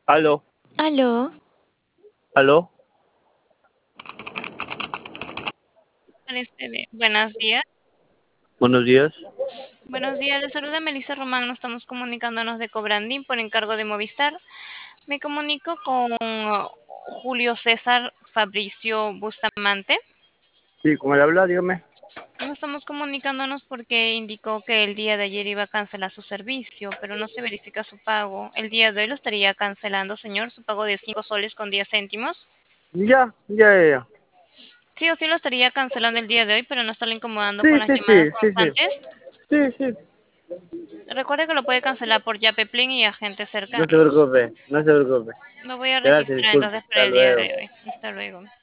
Aló, Aló, aló, Buenos días. buenos días. Buenos días, les saluda Melissa Román. Nos estamos comunicándonos de Cobrandín por encargo de Movistar. Me comunico con Julio César Fabricio Bustamante. Sí, con el habla, dígame. Nos estamos comunicándonos porque indicó que el día de ayer iba a cancelar su servicio, pero no se verifica su pago. El día de hoy lo estaría cancelando, señor, su pago de 5 soles con 10 céntimos. Ya. Sí o sí lo estaría cancelando el día de hoy, pero no estarle incomodando Sí, con las sí, llamadas sí, sí, sí. constantes. Sí, sí. Recuerde que lo puede cancelar por Yapeplin y agentes No se cercanos. preocupe, no se preocupe. Lo voy a Gracias, registrar disculpe. entonces Hasta para el día luego. de hoy. Hasta luego.